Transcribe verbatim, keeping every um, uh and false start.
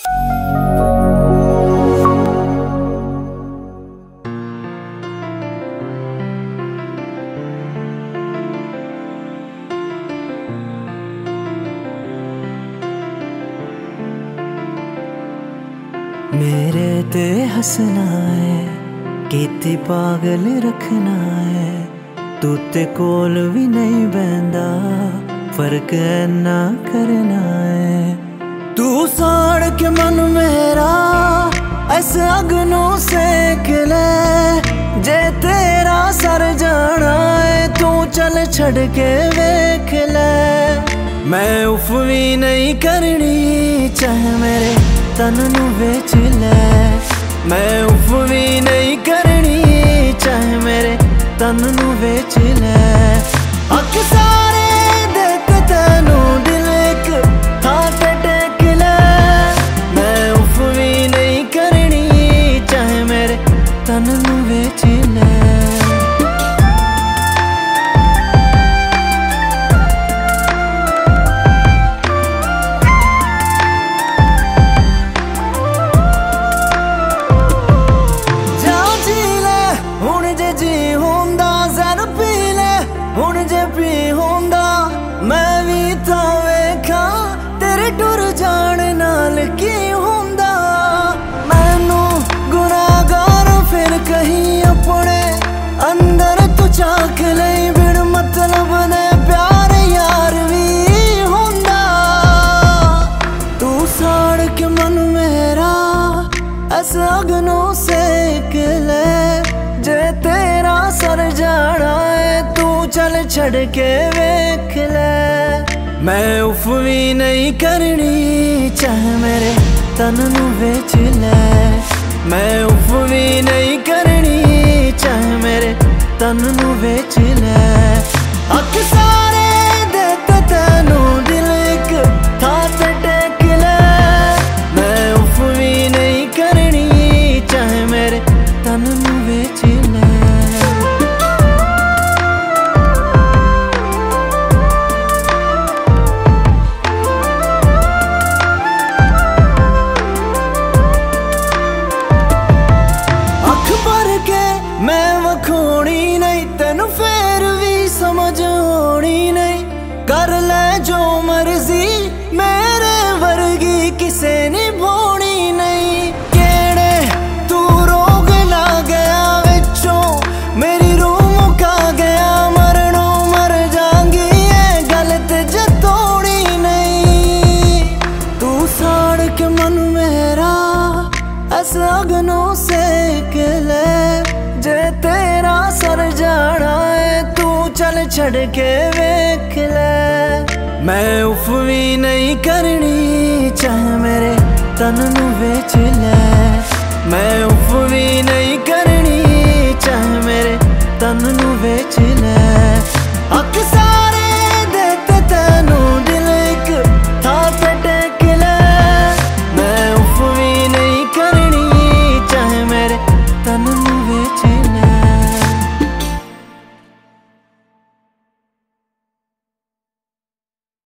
मेरे ते हसना है कीती पागल रखना है, तू ते कोल भी नहीं बहंदा फर्क ऐना करना है। तू साड़ के मन मेरा ऐसे अग्नों सेक ले, जे तेरा सर जाना है तू चल छड़ के वेख ले। मैं उफ भी नहीं करनी चाहे मेरे तन नू बेच ले, मैं उफ भी नहीं करनी चाहे मेरे तन नू बेच ले। अख सारे देख तेनू दिल एक थां ते टेक ले, मैं उफ भी नहीं करनी चाहे मेरे तन नू बेच ले। हुण जे पी होंदा मैं भी तां वेखा तेरे टुर जान नाल की होंदा। मैनू गुनाहगार फिर कहीं अपने अंदर तू झांक ले, बिन मतलब दे प्यार यार भी होंदा। तू साड़ के मन मेरा ऐसे अग्नों सेक ले, जे तेरा सर जाना है तू चल छड़ के वेख ले। मैं उफ भी नहीं करनी चाहे मेरे तन नू बेच ले, मैं उफ भी नहीं करनी चाहे मेरे तन नू बेच ले। अख सारे देते तेनू दिल एक थां ते टेक ले, मैं उफ भी नहीं करनी चाहे मेरे तन नू बेच ले। मैं वखोनी नहीं तेनू फेर भी समझ होनी नहीं, कर ले जो मर्जी मेरे वर्गी किसे निभानी नहीं। केड़े तू रोग ला गया विचों मेरी रूह मुका गया, मरनों मर जांगी ये गलत जतोड़ी नहीं। तू साड़ के मन मेरा ऐसे अग्नों सेक ले, जे तेरा सर जाना है तू चल छड़ के वेख ले। मैं उफ भी नहीं करनी चाहे मेरे तन नू बेच ले, मैं उफ भी नहीं